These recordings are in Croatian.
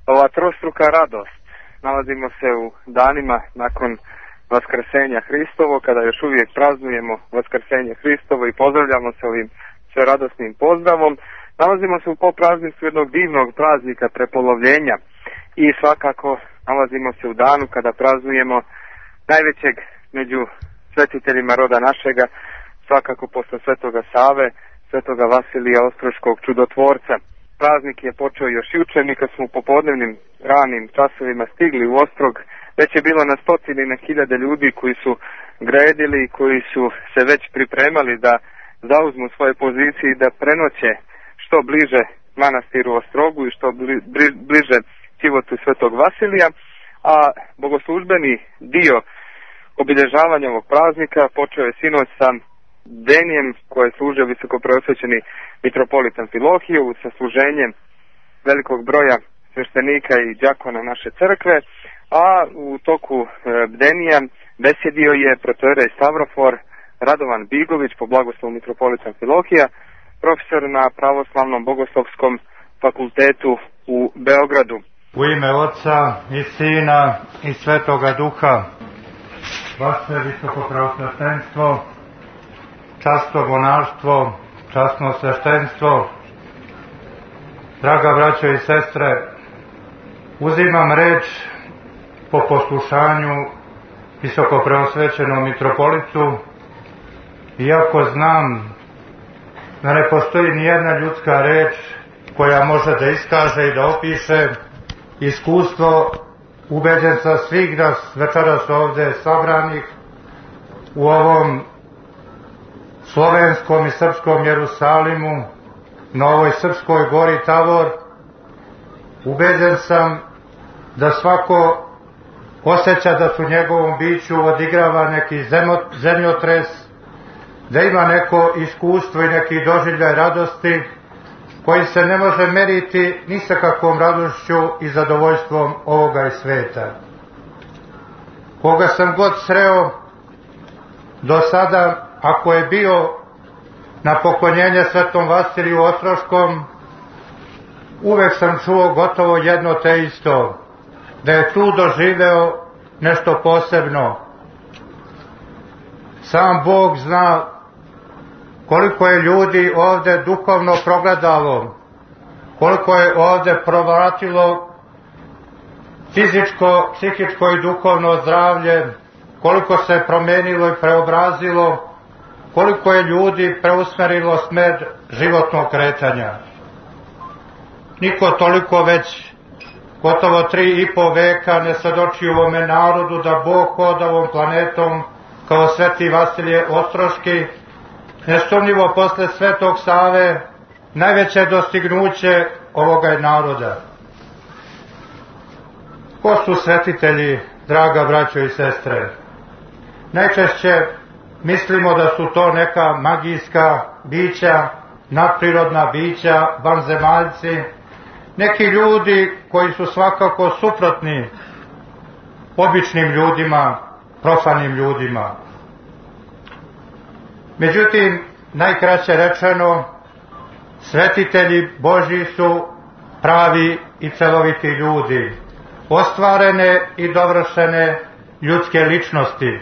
ova trostruka radost. Nalazimo se u danima nakon Vaskrsenja Hristovo, kada još uvijek praznujemo Vaskrsenje Hristovo i pozdravljamo se ovim sveradosnim pozdravom. Nalazimo se u poprazništvu jednog divnog praznika prepolovljenja i svakako nalazimo se u danu kada praznujemo najvećeg među svetiteljima roda našega, svakako posle Svetoga Save, Svetoga Vasilija Ostroškog čudotvorca. Praznik je počeo još juče, mi kad smo u popodnevnim ranim časovima stigli u Ostrog, već je bilo na stotine i na hiljade ljudi koji su gredili i koji su se već pripremali da zauzmu svoje pozicije i da prenoće što bliže manastiru Ostrogu i što bliže Civotu Svetog Vasilija, a bogoslužbeni dio obilježavanja ovog praznika počeo je sinoć sa bdenjem koje je služio visokopreosvećeni mitropolitan Amfilohije sa služenjem velikog broja sveštenika i đakona naše crkve, a u toku bdenija besjedio je protoijerej Stavrofor Radovan Bigović po blagoslovu mitropolita Amfilohija, profesor na Pravoslavnom bogoslovskom fakultetu u Beogradu. U ime Otca i Sina i Svetoga Duha, vaše visokopreosvećenstvo, časno monarstvo, časno sveštenstvo, draga braćo i sestre, uzimam reč po poslušanju visokopreosvećenom mitropolitu, iako znam da ne postoji ni jedna ljudska reč koja može da iskaže i da opiše iskustvo, ubeđen sam svih nas večeras ovde sabranih u ovom slovenskom i srpskom Jerusalimu, na ovoj srpskoj gori Tavor. Ubeđen sam da svako osjeća da su njegovom biću odigrava neki zemljotres, da ima neko iskustvo i neki doživljaj radosti koji se ne može meriti ni sa kakvom radošću i zadovoljstvom ovoga i sveta. Koga sam god sreo do sada, ako je bio na poklonjenje Svetom Vasiliju Ostroškom, uvek sam čuo gotovo jedno te isto, da je tu doživeo nešto posebno. Sam Bog zna koliko je ljudi ovde duhovno progledalo, koliko je ovde provratilo fizičko, psihičko i duhovno zdravlje, koliko se promenilo i preobrazilo, koliko je ljudi preusmerilo smer životnog kretanja. Niko toliko već gotovo 3,5 veka ne svedoči u ovome narodu da Bog hoda ovom planetom kao Sveti Vasilije Ostroški, nesumnjivo posle Svetog Save najveće dostignuće ovoga naroda. Ko su svetitelji, draga braćo i sestre? Najčešće mislimo da su to neka magijska bića, nadprirodna bića, vanzemaljci, neki ljudi koji su svakako suprotni običnim ljudima, profanim ljudima. Međutim, najkraće rečeno, svetitelji Božji su pravi i celoviti ljudi, ostvarene i dovršene ljudske ličnosti.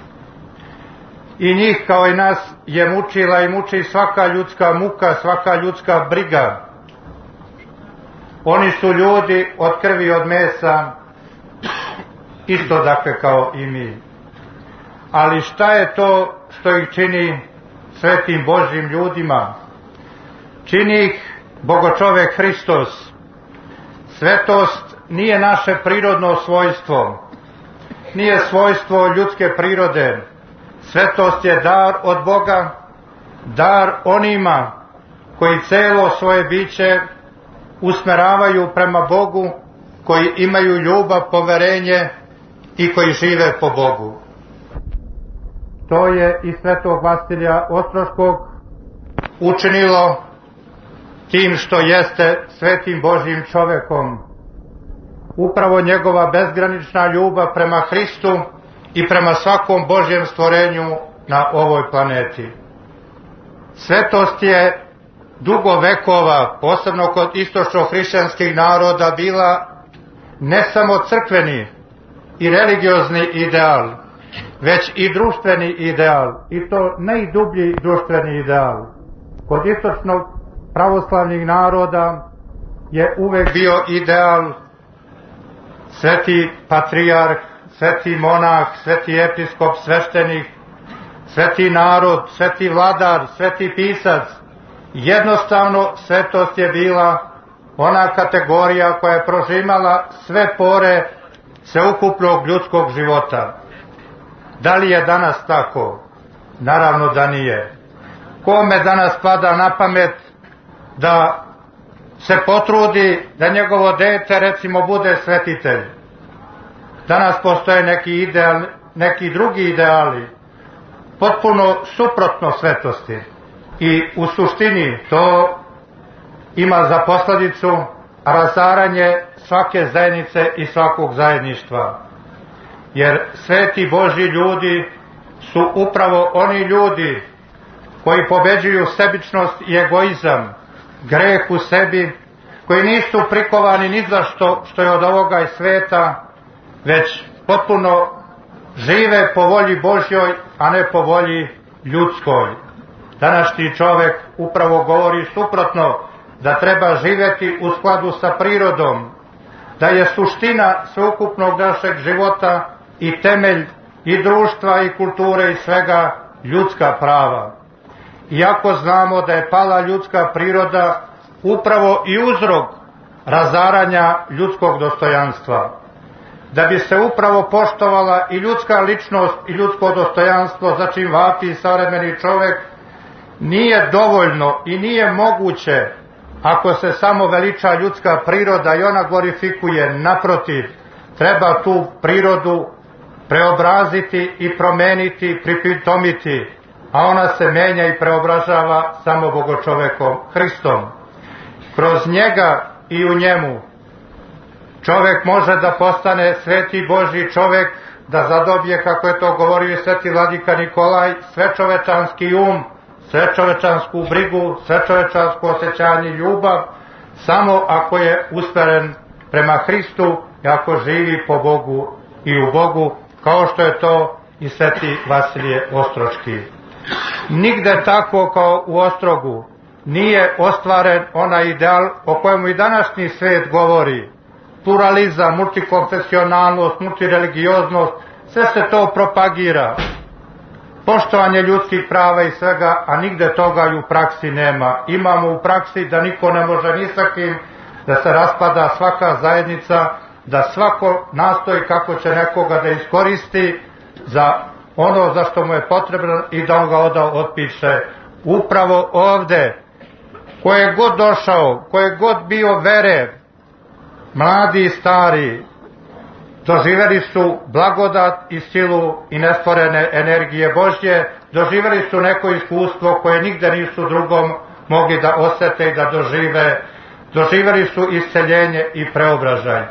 I njih kao i nas je mučila i muči svaka ljudska muka, svaka ljudska briga. Oni su ljudi od krvi i od mesa, isto dakle kao i mi. Ali šta je to što ih čini svetim Božjim ljudima? Čini ih Bogočovek Hristos. Svetost nije naše prirodno svojstvo, nije svojstvo ljudske prirode. Svetost je dar od Boga, dar onima koji celo svoje biće usmeravaju prema Bogu, koji imaju ljubav, poverenje i koji žive po Bogu. To je i Svetog Vasilija Ostroškog učinilo tim što jeste svetim Božjim čovekom. Upravo njegova bezgranična ljubav prema Hristu i prema svakom Božjem stvorenju na ovoj planeti. Svetost je dugo vekova, posebno kod istočno-hrišćanskih naroda, bila ne samo crkveni i religiozni ideal, već i društveni ideal, i to najdublji društveni ideal. Kod istočnog pravoslavnih naroda je uvek bio ideal sveti patrijarh, sveti monah, sveti episkop, sveštenik, sveti narod, sveti vladar, sveti pisac. Jednostavno svetost je bila ona kategorija koja je prožimala sve pore sveukupnog ljudskog života. Da li je danas tako? Naravno da nije. Kome danas pada na pamet da se potrudi da njegovo dete recimo bude svetitelj? Danas postoje neki drugi ideali, potpuno suprotno svetosti, i u suštini to ima za posljedicu razaranje svake zajednice i svakog zajedništva. Jer sveti Božji ljudi su upravo oni ljudi koji pobeđuju sebičnost i egoizam, greh u sebi, koji nisu prikovani ni za što je od ovoga sveta, već potpuno žive po volji Božjoj, a ne po volji ljudskoj. Današnji čovjek upravo govori suprotno, da treba živjeti u skladu sa prirodom, da je suština sveukupnog našeg života i temelj i društva i kulture i svega ljudska prava. Iako znamo da je pala ljudska priroda upravo i uzrok razaranja ljudskog dostojanstva. Da bi se upravo poštovala i ljudska ličnost i ljudsko dostojanstvo, za čim vapi savremeni čovjek, nije dovoljno i nije moguće ako se samo veliča ljudska priroda i ona glorifikuje. Naprotiv, treba tu prirodu preobraziti i promeniti, pripitomiti, a ona se menja i preobražava samo Bogočovekom Hristom. Kroz njega i u njemu čovjek može da postane sveti Božji čovjek, da zadobije, kako je to govorio sveti vladika Nikolaj, svečovečanski svečovečansku brigu, svečovečansko osjećanje i ljubav, samo ako je usmeren prema Hristu i ako živi po Bogu i u Bogu, kao što je to i sveti Vasilije Ostroški. Nigde tako kao u Ostrogu nije ostvaren onaj ideal o kojemu i današnji svijet govori. Pluralizam, multikonfesionalnost, multireligioznost, sve se to propagira. Poštovanje ljudskih prava i svega, a nigde toga i u praksi nema. Imamo u praksi da niko ne može ni sa kim, da se raspada svaka zajednica, da svako nastoji kako će nekoga da iskoristi za ono za što mu je potrebno i da on ga otpiše. Upravo ovde, ko je god došao, ko je god bio vere, mladi i stari, doživjeli su blagodat i silu i nestvorene energije Božje, doživjeli su neko iskustvo koje nigde nisu drugom mogli da osjete i da dožive, doživjeli su isceljenje i preobražaj.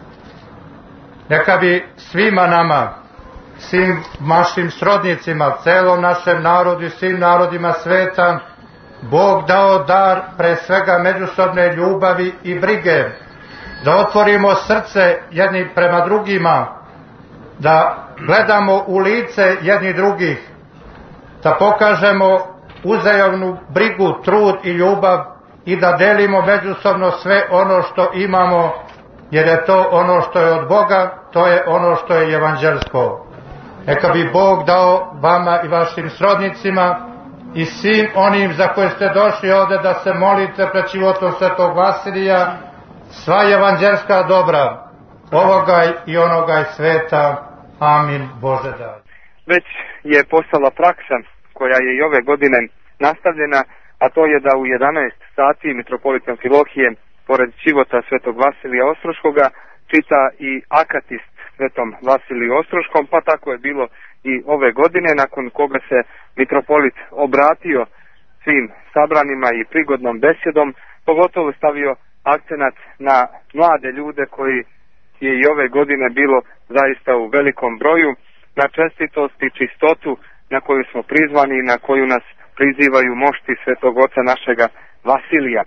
Neka bi svima nama, svim našim srodnicima, celom našem narodu i svim narodima sveta, Bog dao dar pre svega međusobne ljubavi i brige, da otvorimo srce jedni prema drugima, da gledamo u lice jedni drugih, da pokažemo uzajamnu brigu, trud i ljubav i da delimo međusobno sve ono što imamo, jer je to ono što je od Boga, to je ono što je evanđelsko. Neka bi Bog dao vama i vašim srodnicima i svim onim za koje ste došli ovde da se molite pred životom svetog Vasilija, sva evanđelska dobra ovoga i onoga sveta. Amin. Bože daj. Već je postala praksa koja je i ove godine nastavljena, a to je da u 11 sati mitropolit Amfilohije, pored života svetog Vasilija Ostroškoga, čita i akatist svetom Vasiliju Ostroškom, pa tako je bilo i ove godine, nakon koga se mitropolit obratio svim sabranima i prigodnom besedom, pogotovo stavio akcenat na mlade ljude koji je i ove godine bilo zaista u velikom broju, na čestitost i čistotu na koju smo prizvani i na koju nas prizivaju mošti svetog oca našega Vasilija.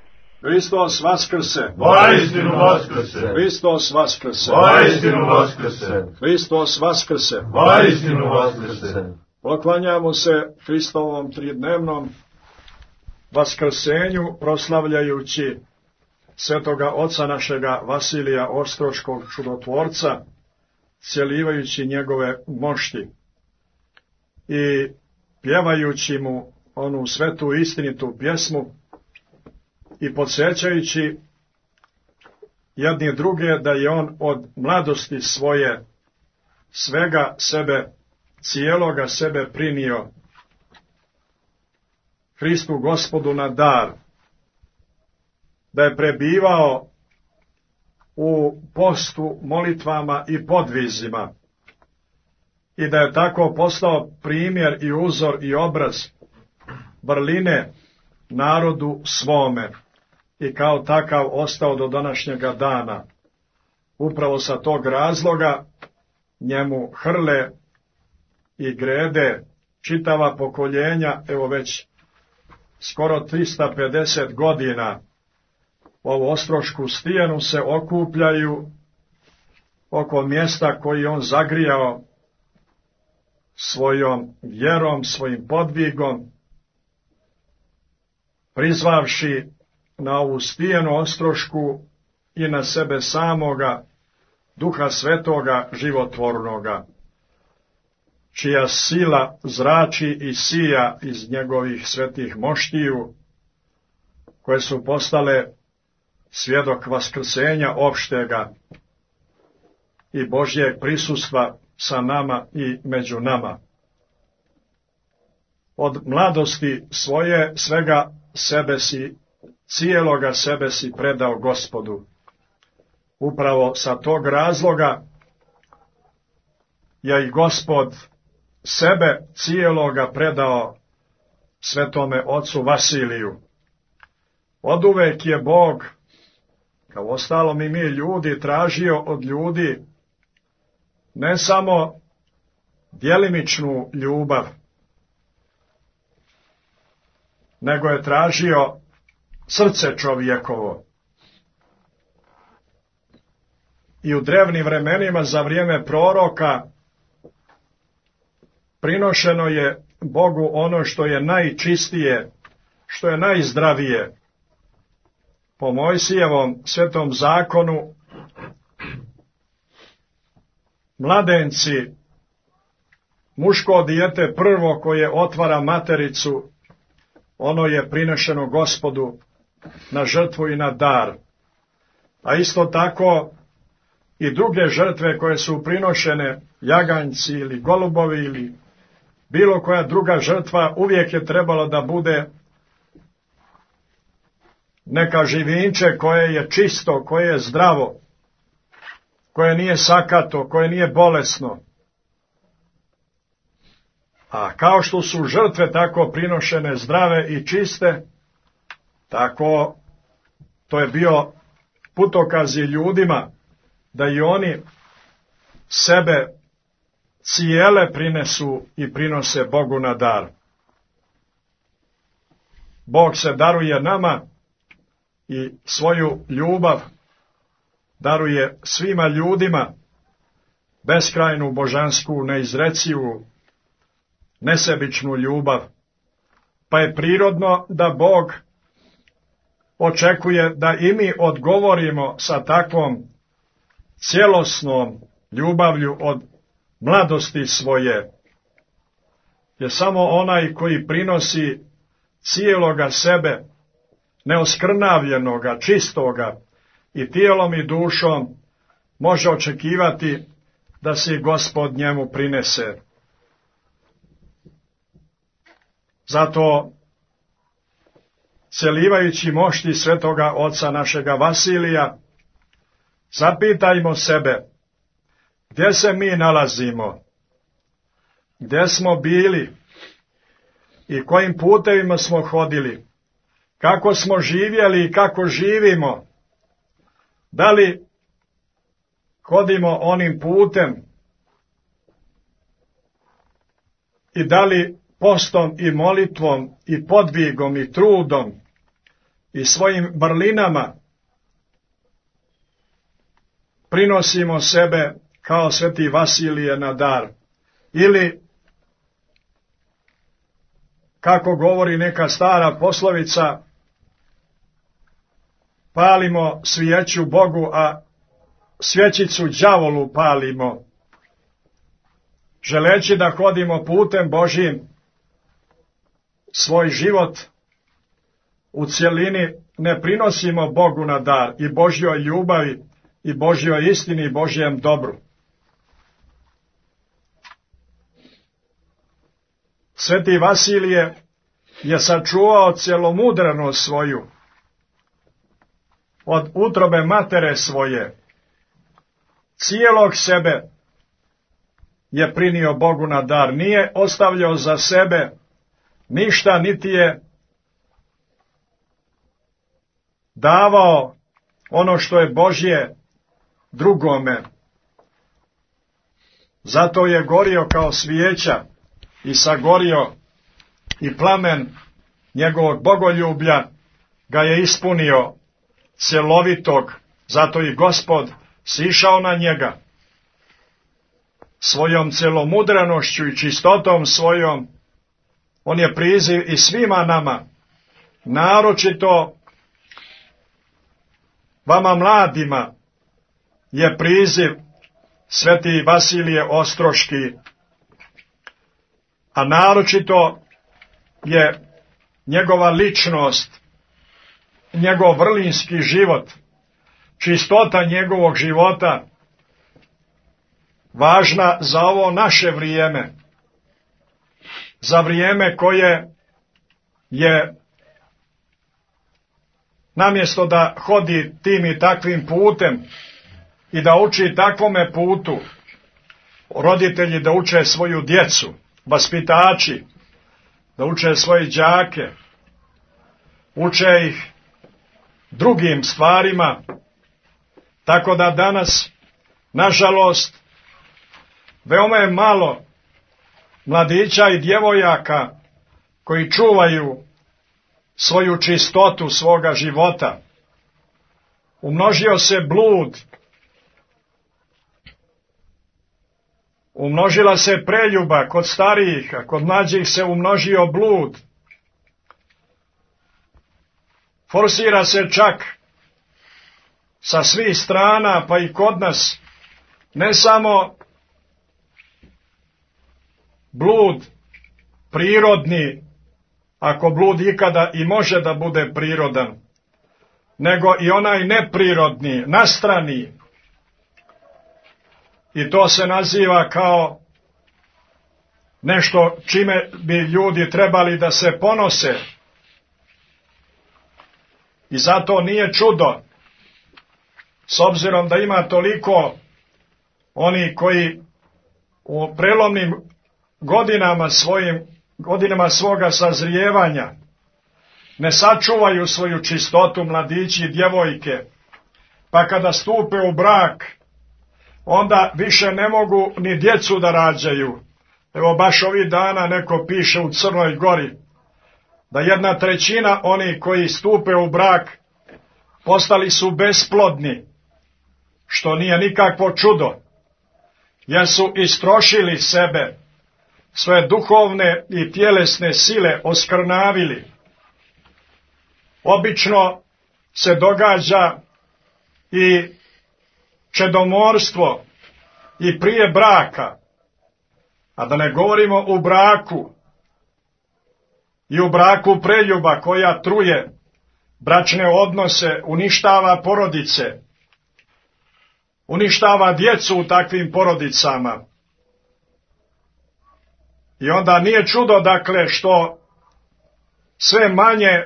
Hristos vaskrse! Vaistinu vaskrse! Hristos vaskrse! Vaistinu vaskrse! Hristos vaskrse! Vaistinu vaskrse! Poklanjamo se Hristovom tridnevnom vaskrsenju, proslavljajući svetoga oca našega Vasilija Ostroškog čudotvorca, cjelivajući njegove mošti i pjevajući mu onu svetu istinitu pjesmu i podsjećajući jedni druge da je on od mladosti svoje svega sebe, cijeloga sebe prinio Hristu Gospodu na dar, da je prebivao u postu, molitvama i podvizima i da je tako postao primjer i uzor i obraz vrline narodu svome i kao takav ostao do današnjega dana. Upravo sa tog razloga njemu hrle i grede čitava pokoljenja, evo već skoro 350 godina ovu Ostrošku stijenu se okupljaju oko mjesta koji on zagrijao svojom vjerom, svojim podvigom, prizvavši na ovu stijenu Ostrošku i na sebe samoga Duha Svetoga životvornoga, čija sila zrači i sija iz njegovih svetih moštiju, koje su postale svjedok vaskrsenja opštega i Božjeg prisustva sa nama i među nama. Od mladosti svoje svega sebe si, cijeloga sebe si predao Gospodu. Upravo sa tog razloga je i Gospod sebe cijeloga predao svetome ocu Vasiliju. Oduvek je Bog, kao ostalom i mi ljudi, tražio od ljudi ne samo djelimičnu ljubav, nego je tražio srce čovjekovo. I u drevnim vremenima za vrijeme proroka prinošeno je Bogu ono što je najčistije, što je najzdravije. Po Mojsijevom svetom zakonu mladenci, muško dijete prvo koje otvara matericu, ono je prinešeno Gospodu na žrtvu i na dar. A isto tako i druge žrtve koje su prinošene, jaganjci ili golubovi ili bilo koja druga žrtva, uvijek je trebalo da bude neka živinče koje je čisto, koje je zdravo, koje nije sakato, koje nije bolesno. A kao što su žrtve tako prinošene zdrave i čiste, tako to je bio putokaz i ljudima, da i oni sebe cijele prinesu i prinose Bogu na dar. Bog se daruje nama i svoju ljubav daruje svima ljudima, beskrajnu božansku, neizrecivu, nesebičnu ljubav. Pa je prirodno da Bog očekuje da i mi odgovorimo sa takvom cjelosnom ljubavlju od mladosti svoje. Jer samo onaj koji prinosi cijeloga sebe, neoskrnavljenoga, čistoga, i tijelom i dušom, može očekivati da se Gospod njemu prinese. Zato, cjelivajući mošti svetoga oca našega Vasilija, zapitajmo sebe, gdje se mi nalazimo, gdje smo bili i kojim putevima smo hodili, kako smo živjeli i kako živimo. Da li hodimo onim putem i da li postom i molitvom i podvigom i trudom i svojim vrlinama prinosimo sebe kao sveti Vasilije na dar. Ili, kako govori neka stara poslovica, palimo svijeću Bogu, a svjećicu đavolu palimo. Želeći da hodimo putem Božjim, svoj život u cjelini ne prinosimo Bogu na dar i Božjoj ljubavi i Božjoj istini i Božjem dobru. Sveti Vasilije je sačuvao cjelomudrenost svoju od utrobe matere svoje. Cijelog sebe je prinio Bogu na dar. Nije ostavljao za sebe ništa, niti je davao ono što je Božje drugome. Zato je gorio kao svijeća i sagorio i plamen njegovog bogoljublja ga je ispunio cjelovitog. Zato i Gospod sišao na njega. Svojom cjelomudrenošću i čistotom svojom on je priziv i svima nama, naročito vama mladima je priziv sveti Vasilije Ostroški, a naročito je njegova ličnost, njegov vrlinski život, čistota njegovog života važna za ovo naše vrijeme, za vrijeme koje je namjesto da hodi tim i takvim putem i da uči takvome putu, roditelji da uče svoju djecu, vaspitači, da uče svoje đake, uče ih drugim stvarima, tako da danas, nažalost, veoma je malo mladića i djevojaka koji čuvaju svoju čistotu svoga života. Umnožio se blud, umnožila se preljuba kod starijih, a kod mlađih se umnožio blud. Forsira se čak sa svih strana, pa i kod nas, ne samo blud prirodni, ako blud ikada i može da bude prirodan, nego i onaj neprirodni, nastrani. I to se naziva kao nešto čime bi ljudi trebali da se ponose. I zato nije čudo, s obzirom da ima toliko oni koji u prelomnim godinama svoga sazrijevanja ne sačuvaju svoju čistotu, mladići i djevojke, pa kada stupe u brak, onda više ne mogu ni djecu da rađaju. Evo baš ovih dana neko piše u Crnoj Gori da 1/3 oni koji stupe u brak postali su besplodni, što nije nikakvo čudo, jer su istrošili sebe, sve duhovne i tjelesne sile oskrnavili. Obično se događa i čedomorstvo i prije braka, a da ne govorimo u braku i u braku preljuba koja truje bračne odnose, uništava porodice, uništava djecu u takvim porodicama. I onda nije čudo, dakle, što sve manje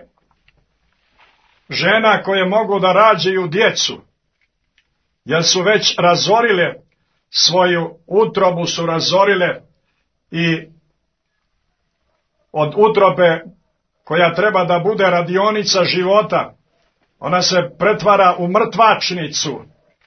žena koje mogu da rađaju djecu, jer su već razorile svoju utrobu, su razorile i od utrobe koja treba da bude radionica života, ona se pretvara u mrtvačnicu.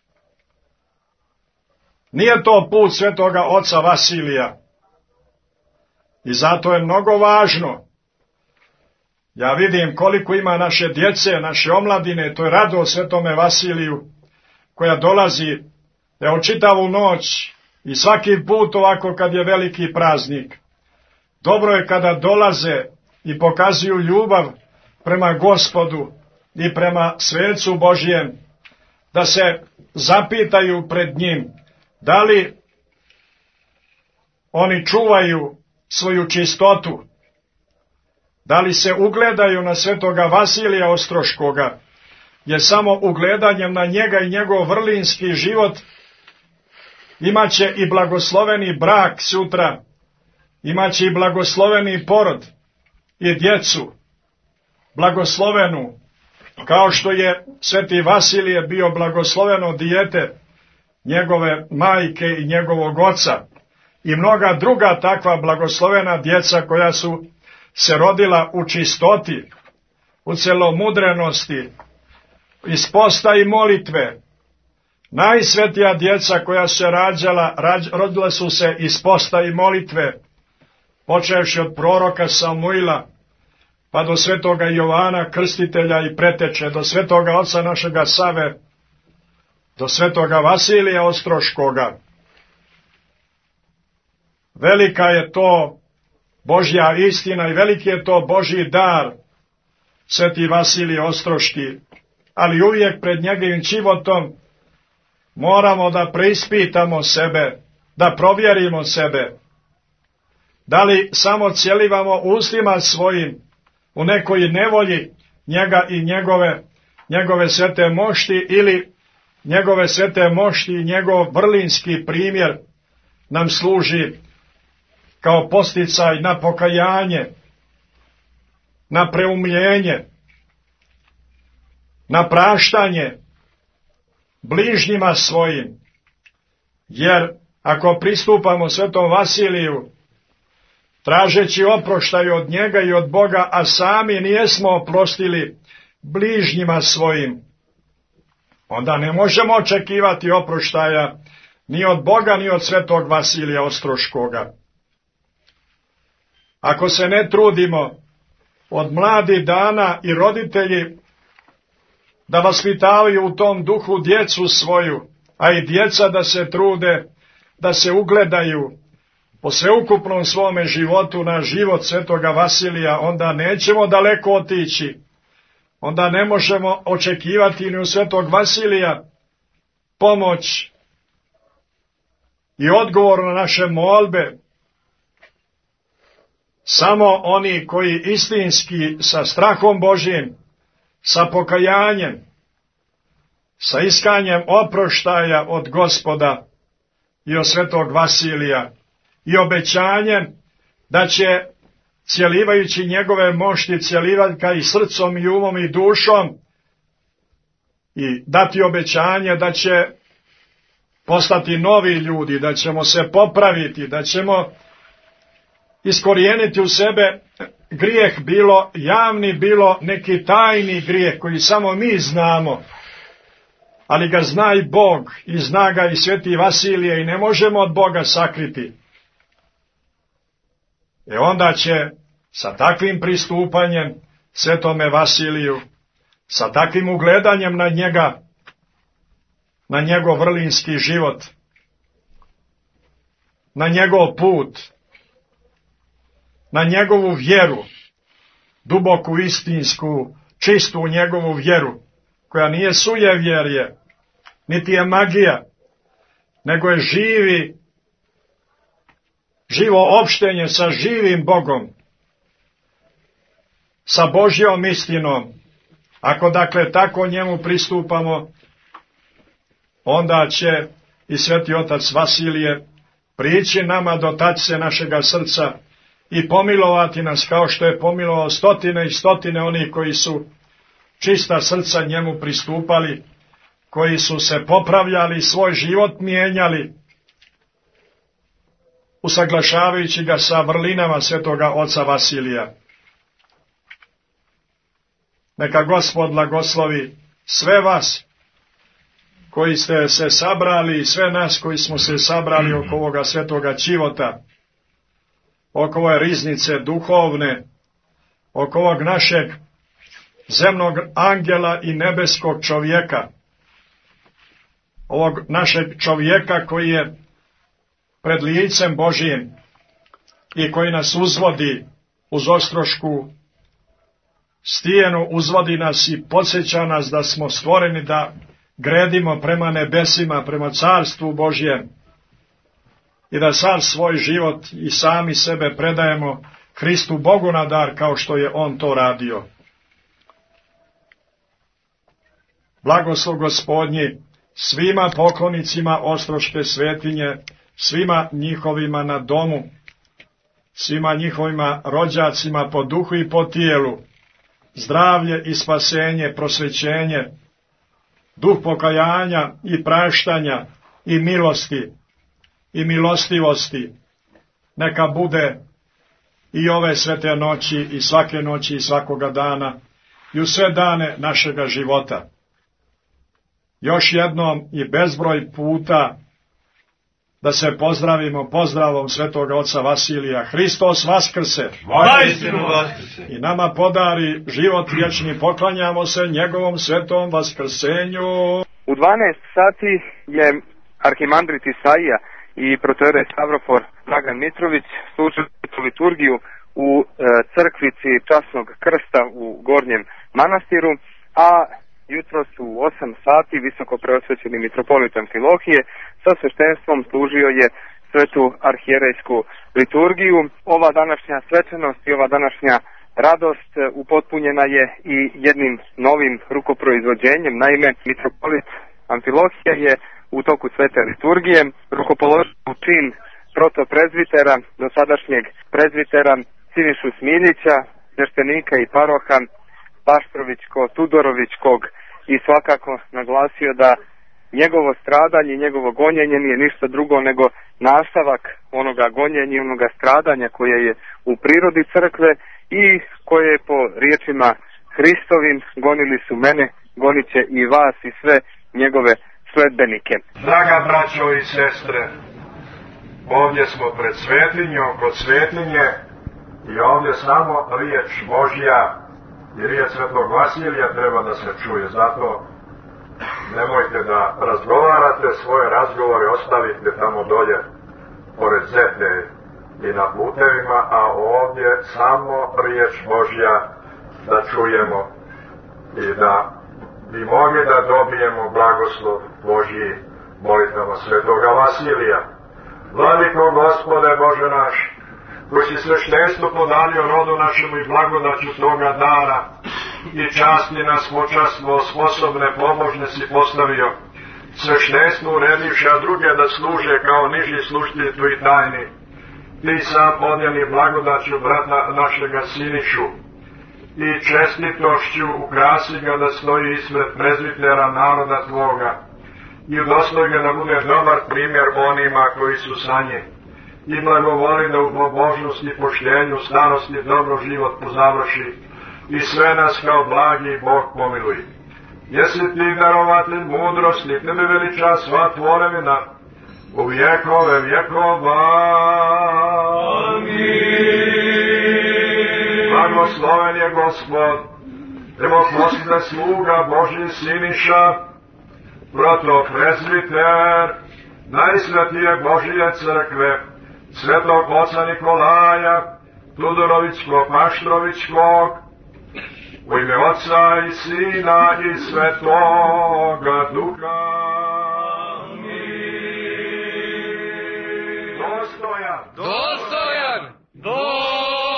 Nije to put svetoga oca Vasilija. I zato je mnogo važno, Ja vidim koliko ima naše djece, naše omladine, to je radost Svetome Vasiliju, koja dolazi evo čitavu noć i svaki put ovako kad je veliki praznik. Dobro je kada dolaze i pokazuju ljubav prema Gospodu i prema Svecu Božjem, da se zapitaju pred njim da li oni čuvaju svoju čistotu, da li se ugledaju na Svetoga Vasilija Ostroškoga, jer samo ugledanjem na njega i njegov vrlinski život imaće i blagosloveni brak sutra, imaće i blagosloveni porod i djecu, blagoslovenu, kao što je Sveti Vasilije bio blagosloveno dijete njegove majke i njegovog oca, i mnoga druga takva blagoslovena djeca koja su se rodila u čistoti, u celomudrenosti, iz posta i molitve. Najsvetija djeca koja su se rodila su se iz posta i molitve, počevši od proroka Samuila, pa do svetoga Jovana Krstitelja i preteče, do svetoga oca našega Save, do svetoga Vasilija Ostroškoga. Velika je to Božja istina i veliki je to Božji dar, Sveti Vasilij Ostroški, ali uvijek pred njegovim životom moramo da preispitamo sebe, da provjerimo sebe. Da li samo cjelivamo ustima svojim u nekoj nevolji njega i njegove svete mošti, ili njegove svete mošti i njegov vrlinski primjer nam služi kao posticaj na pokajanje, na preumljenje, na praštanje bližnjima svojim. Jer ako pristupamo Svetom Vasiliju, tražeći oproštaj od njega i od Boga, a sami nijesmo oprostili bližnjima svojim, onda ne možemo očekivati oproštaja ni od Boga, ni od Svetog Vasilija Ostroškoga. Ako se ne trudimo od mladih dana i roditelji da vaspitavaju u tom duhu djecu svoju, a i djeca da se trude, da se ugledaju po sveukupnom svome životu na život Svetoga Vasilija, onda nećemo daleko otići. Onda ne možemo očekivati ni u Svetog Vasilija pomoć i odgovor na naše molbe. Samo oni koji istinski sa strahom Božjim, sa pokajanjem, sa iskanjem oproštaja od Gospoda i od Svetog Vasilija i obećanjem da će, cjelivajući njegove mošti, cjelivati ga i srcom i umom i dušom, i dati obećanje da će postati novi ljudi, da ćemo se popraviti, da ćemo iskorijeniti u sebe grijeh, bilo javni, bilo neki tajni grijeh koji samo mi znamo, ali ga zna i Bog i zna ga i Sveti Vasilije i ne možemo od Boga sakriti. Onda će sa takvim pristupanjem Svetome Vasiliju, sa takvim ugledanjem na njega, na njegov vrlinski život, na njegov put, na njegovu vjeru, duboku, istinsku, čistu njegovu vjeru, koja nije sujevjerje, niti je magija, nego je živo opštenje sa živim Bogom, sa Božjom istinom. Ako dakle tako njemu pristupamo, onda će i Sveti Otac Vasilije prići nama do tačce našega srca i pomilovati nas kao što je pomilovao stotine i stotine onih koji su čista srca njemu pristupali, koji su se popravljali, svoj život mijenjali, usaglašavajući ga sa vrlinama Svetoga Oca Vasilija. Neka Gospod blagoslovi sve vas koji ste se sabrali i sve nas koji smo se sabrali oko ovoga svetoga čivota, oko ove riznice duhovne, oko ovog našeg zemnog angela i nebeskog čovjeka, ovog našeg čovjeka koji je pred licem Božijim i koji nas uzvodi uz ostrošku stijenu, uzvodi nas i podsjeća nas da smo stvoreni da gredimo prema nebesima, prema carstvu Božjem i da sav svoj život i sami sebe predajemo Hristu Bogu na dar kao što je On to radio. Blagoslov Gospodnji svima poklonicima Ostroške svetinje, svima njihovima na domu, svima njihovima rođacima po duhu i po tijelu, zdravlje i spasenje, prosvećenje, duh pokajanja i praštanja i milosti i milostivosti, neka bude i ove svete noći i svake noći i svakoga dana i u sve dane našega života. Još jednom i bezbroj puta da se pozdravimo pozdravom svetoga oca Vasilija. Hristos vaskrse! Vaistinu vaskrse! I nama podari život vječni, poklanjamo se njegovom svetom vaskrsenju. U 12 sati je arhimandrit Isaija i protojerej Stavrofor Dragan Mitrović služili liturgiju u crkvici Časnog krsta u Gornjem manastiru, a jutros u 8 sati visoko preosvećeni mitropolit Amfilohije sa sveštenstvom služio je svetu arhijerejsku liturgiju. Ova današnja svečanost i ova današnja radost upotpunjena je i jednim novim rukoproizvođenjem. Naime, mitropolit Amfilohije je u toku svete liturgije rukopoložio u čin protoprezvitera, dosadašnjeg prezvitera Sinišu Smiljića, sveštenika i paroha Paštrovićko-Tudorovićkog, i svakako naglasio da njegovo stradanje i njegovo gonjenje nije ništa drugo nego nastavak onoga gonjenja i onoga stradanja koje je u prirodi crkve i koje po riječima Hristovim gonili su mene, gonit će i vas i sve njegove sledbenike. Draga braćo i sestre, ovdje smo pred svetinjom, kod svetinje, i ovdje samo riječ Božja i riječ svetog Vasilija treba da se čuje. Zato nemojte da razgovarate, svoje razgovore ostavite tamo dolje pored zete i na putevima, a ovdje samo riječ Božja da čujemo i da bi mogli da dobijemo blagoslov Božji molitvama svetoga Vasilija. Vladiko Gospode Bože naš, koji si sveštenstvo podario rodu našemu i blagodaću toga dana i časti nas počastvo, sposobne, pobožne si postavio, sveštenstvo uredivši, a druge da služe kao niži služitelji tvoji tajni. Ti sam podijeli blagodaću brata našega Sinišu i čestitošću ukrasi ga da stoji ispred prezvitera naroda tvoga i udostoj ga da bude dobar primjer onima koji su sa njim. I blagovoli da u pobožnosti, poštenju, starosti, dobro život pozavrši i sve nas kao blagi Bog pomiluj. Jesi ti darovatelj mudrosti, tebe veliča sva tvorevina u vjekove vjekova. Amin. Blagosloven je Gospod, demokosne sluga Božji Siniša, protoprezviter najsvetije Božije crkve, svetog oca Nikolaja, Tudorovićko-Paštrovićkog, u ime Oca i Sina i Svetoga Duha. Amin. Dostojan! Dostojan! Dostojan!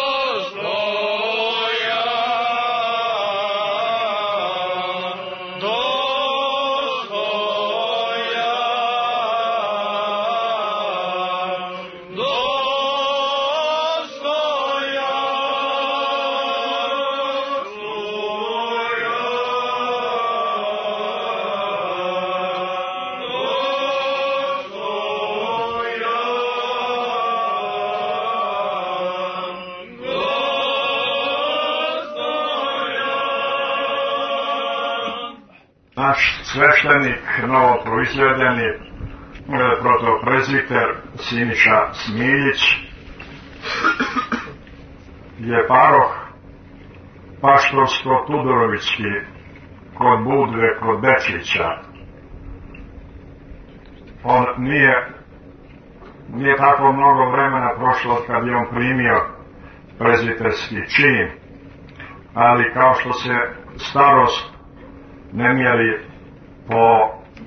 Naš sveštenik, novo proizvedeni protoprezviter Siniša Smiljić je paroh Paštovsko-Tudorovićki, kod Budve, kod Bečića. On nije tako mnogo vremena prošlo kad je on primio prezbiterski čin, ali kao što se starost ne mjeri po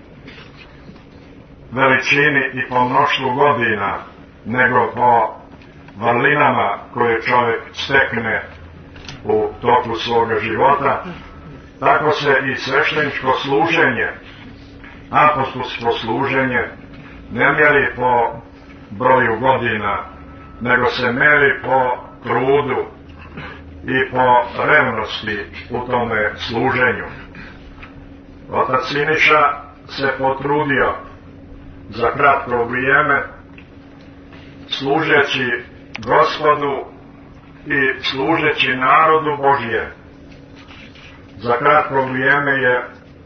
veličini i po mnoštvu godina, nego po vrlinama koje čovjek stekne u toku svoga života, tako se i svešteničko služenje, apostolsko služenje, ne mjeri po broju godina, nego se mjeri po trudu i po revnosti u tome služenju. Otac Siniša se potrudio za kratko vrijeme, služeći Gospodu i služeći narodu Božje. Za kratko vrijeme je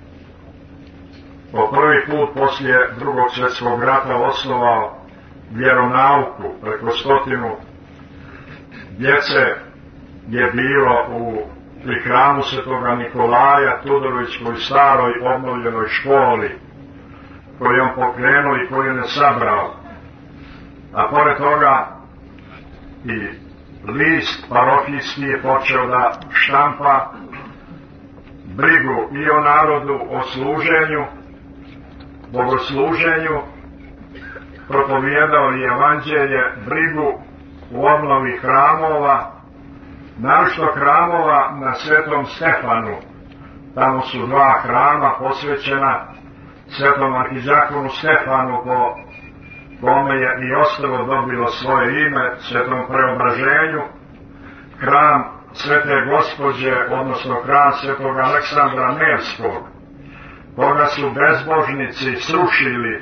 po prvi put poslije Drugog svjetskog rata osnovao vjeronauku. Preko 100 djece je bilo pri hramu Svetoga Nikolaja Tudorovićkoj staroj obnovljenoj školi, koju on pokrenuo i koju ne sabrao. A pored toga i list parohijski je počeo da štampa brigu i o narodu, o služenju, bogosluženju, propovijedao i evanđelje, brigu u obnovi hramova, naročito hramova na Svetom Stefanu. Tamo su 2 hrama posvećena Svetom arhidijakonu Stefanu, po kome je i ostalo dobilo svoje ime, Svetom Preobraženju, hram Svete Gospođe, odnosno hram Svetog Aleksandra Nevskog, koga su bezbožnici srušili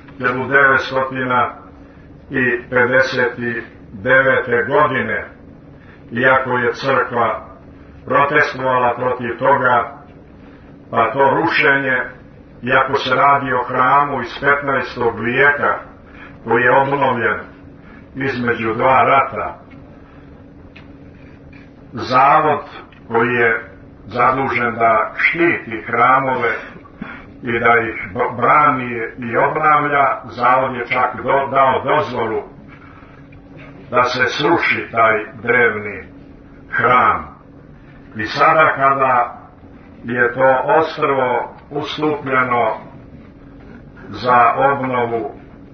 1959. godine, iako je crkva protestovala protiv toga, pa to rušenje, iako se radi o hramu iz 15. vijeka, koji je obnovljen između 2 rata, zavod koji je zadužen da štiti hramove i da ih brani i obnavlja, zavod je čak dao dozvolu da se sruši taj drevni hram. I sada kada je to ostrvo ustupljeno za obnovu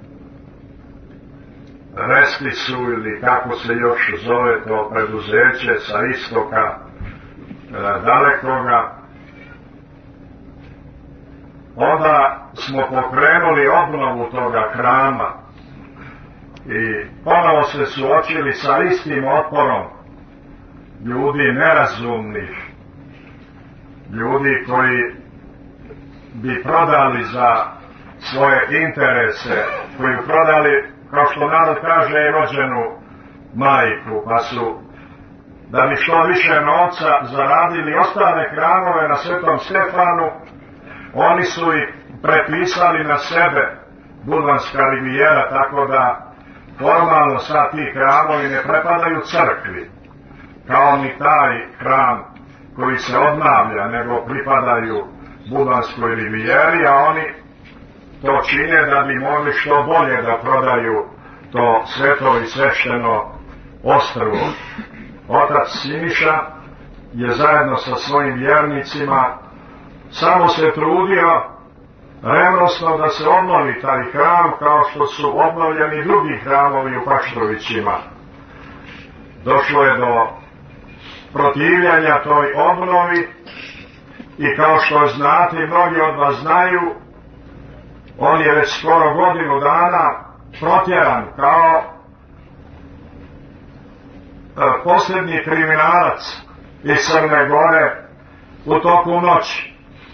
Respisu, ili kako se još zove to preduzeće sa istoka dalekoga, onda smo pokrenuli obnovu toga hrama i ponovo se suočili sa istim otporom ljudi nerazumnih, ljudi koji bi prodali za svoje interese, koji bi prodali, kao što narod kaže, i rođenu majku, pa su, da bi što više novca zaradili ostale hramove na Svetom Stefanu, oni su ih prepisali na sebe, Budvanska rivijera, tako da formalno sad ti hramovi ne prepadaju crkvi, kao ni taj hram koji se obnavlja, nego pripadaju Budvanskoj rivijeri, a oni to čine da bi mogli što bolje da prodaju to sveto i svešteno ostrvo. Otac Siniša je zajedno sa svojim vjernicima samo se trudio revnosno da se obnovi taj hram, kao što su obnovljeni drugi hramovi u Paštrovićima. Došlo je do protivljenja toj obnovi i kao što znate i mnogi od vas znaju, on je već skoro godinu dana protjeran kao posljednji kriminalac iz Crne Gore u toku noći.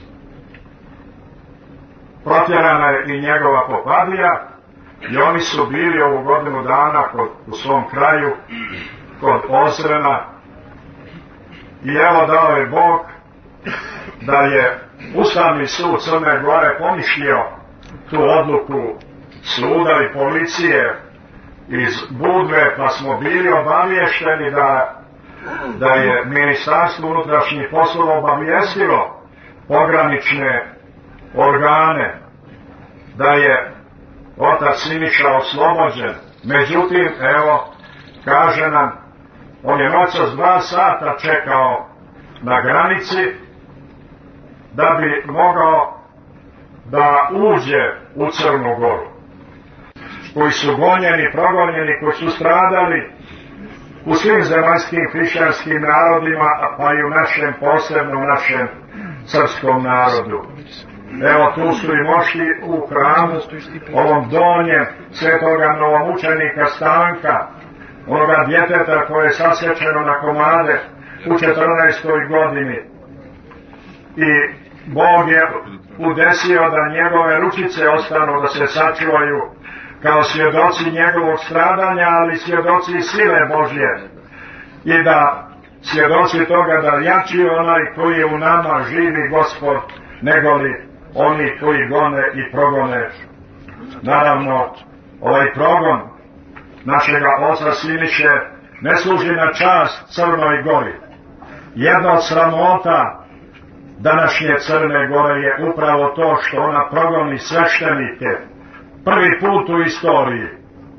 Protjerana je i njegova popadija i oni su bili ovu godinu dana u svom kraju kod Ozrena i evo dao je Bog da je Ustavni sud Crne Gore poništio tu odluku suda i policije iz Budve, pa smo bili obaviješteni da da je Ministarstvo unutrašnjih poslova obavijestilo pogranične organe da je otac Siniša oslobođen. Međutim, evo, kaže nam, on je noćas 2 sata čekao na granici da bi mogao da uđe u Crnu Goru. Koji su gonjeni, progonjeni, koji su stradali u svim zemaljskim hrišćanskim narodima, pa i u našem, posebno našem srpskom narodu. Evo, tu su i mošti u hramu, ovom donjem svetoga novomučenika Stanka, onoga djeteta koje je sasječeno na komade u 14. godini. I Bog je udesio da njegove ručice ostanu, da se sačuvaju kao svjedoci njegovog stradanja, ali svjedoci sile Božje. I da svjedoci toga da jači onaj koji je u nama živi Gospod, negoli oni koji gone i progone. Naravno, ovaj progon našega oca Siniše ne služi na čast Crnoj Gori. Jedna od sramota današnje Crne Gore je upravo to što ona progoni sveštenike. Prvi put u istoriji.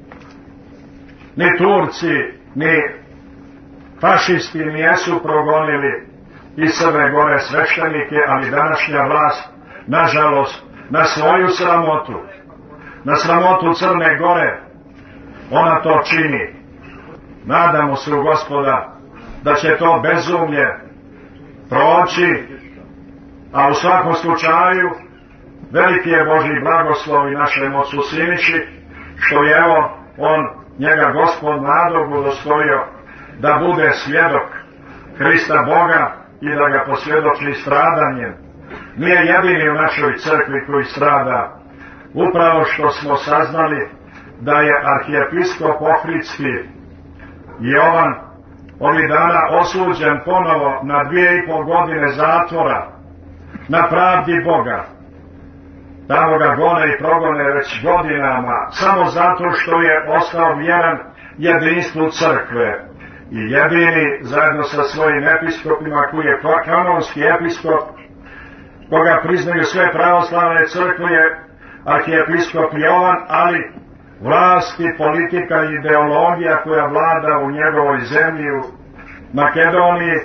Ni Turci, ni fašisti nijesu progonili iz Crne Gore sveštenike, ali današnja vlast, nažalost, na svoju sramotu, na sramotu Crne Gore, ona to čini. Nadamo se u Gospoda da će to bezumlje proći, a u svakom slučaju veliki je Božji blagoslov i našem ocu Siniši, što je evo on, njega Gospod nadog udostojio da bude svjedok Hrista Boga i da ga posvjedoči stradanjem. Nije jedini u našoj crkvi koji strada. Upravo što smo saznali da je arhijepiskop Ohridski Jovan ovih dana osuđen ponovo na 2,5 godine zatvora na pravdi Boga. Tamo ga gone i progone već godinama, samo zato što je ostao vjeran jedinstvu crkve. I jedini, zajedno sa svojim episkopima, koji je kanonski episkop, koga priznaju sve pravoslavne crkve, je arhijepiskop Jovan, ali vlast i politika i ideologija koja vlada u njegovoj zemlji, u Makedoniji,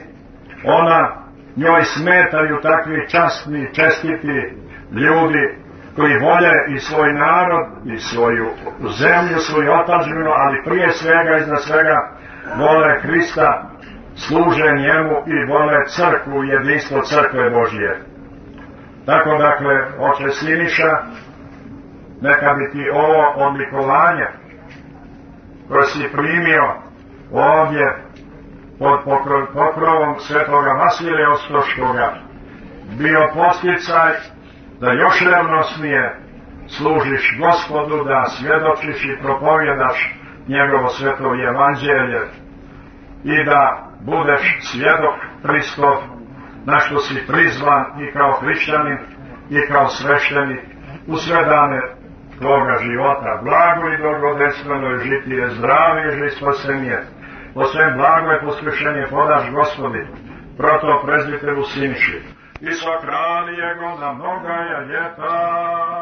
njoj smetaju takvi časni, čestiti ljudi koji vole i svoj narod i svoju zemlju, svoju otadžbinu, ali prije svega, iznad svega, vole Hrista, služe njemu i vole crkvu, jedinstvo crkve Božje. Tako, dakle, oče Siniša, neka bi ti ovo odlikovanje koje si primio ovdje pod pokrovom svetoga Vasilija Ostroškoga bio posticaj da još revnosnije služiš Gospodu, da svjedočiš i propovjedaš njegovo sveto evanđelje i da budeš svjedok Hristov, na što si prizvan i kao hrišćanin i kao sveštenik u sve dane tvoga života. Blago i dobrodejstveno je žitije, zdravlje i spasenje. Po svem blago je poslušenje podaš Gospodi, proto prezbiteru Siniši. I sakrali jego na mnogaja ljeta.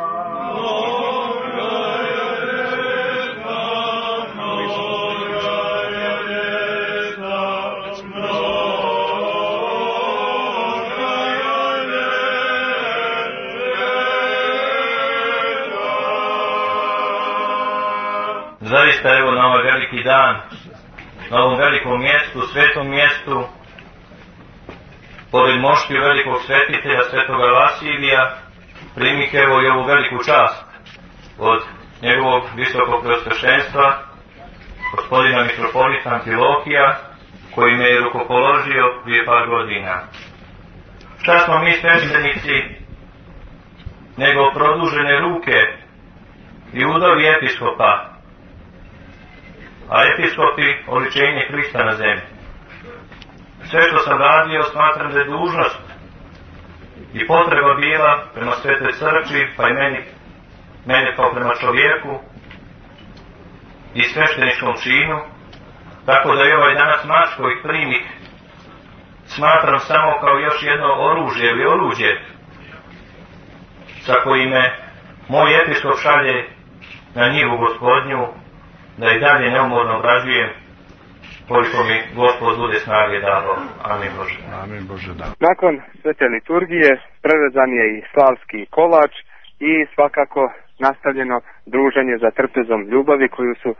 Zaista, evo, na ovaj veliki dan, na ovom velikom mjestu, svetom mjestu, pored moštiju velikog svetitelja, svetoga Vasilija, primike evo i ovu veliku čast od njegovog visokog preosveštenstva, gospodina mitropolita Amfilohija, koji me je rukopoložio prije par godina. Šta smo mi sveštenici, nego produžene ruke i udovi episkopa, a episkopi oličenje Hrista na zemlji. Sve što sam radio smatram da je dužnost i potreba bila prema Svetoj crkvi, pa i mene kao prema čovjeku i svešteničkom činu, Tako da i ovaj danas Mačkoj prinik smatram samo kao još jedno oružje ili oruđe sa kojime moj episkop šalje na njivu Gospodnju, da i dalje neumorno obrađujem koliko mi Gospod bude snage dao. Amin Bože. Amin Bože, da. Nakon svete liturgije prerezan je i slavski kolač i svakako nastavljeno druženje za trpezom ljubavi koju su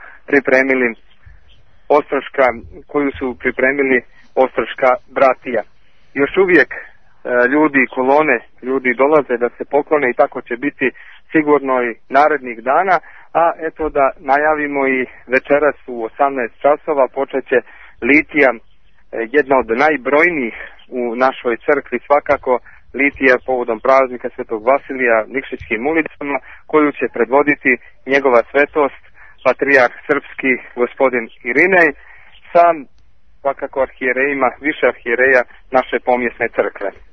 pripremili Ostroška bratija. Još uvijek ljudi, kolone, ljudi dolaze da se poklone i tako će biti sigurno i narednih dana, a eto da najavimo i večeras u 18 časova počeće litija, jedna od najbrojnijih u našoj crkvi svakako, litija povodom praznika Svetog Vasilija Nikšićkim ulicama, koju će predvoditi njegova svetost, patrijarh srpski gospodin Irinej, sa svakako arhijerejima, više arhijereja naše pomjesne crkve.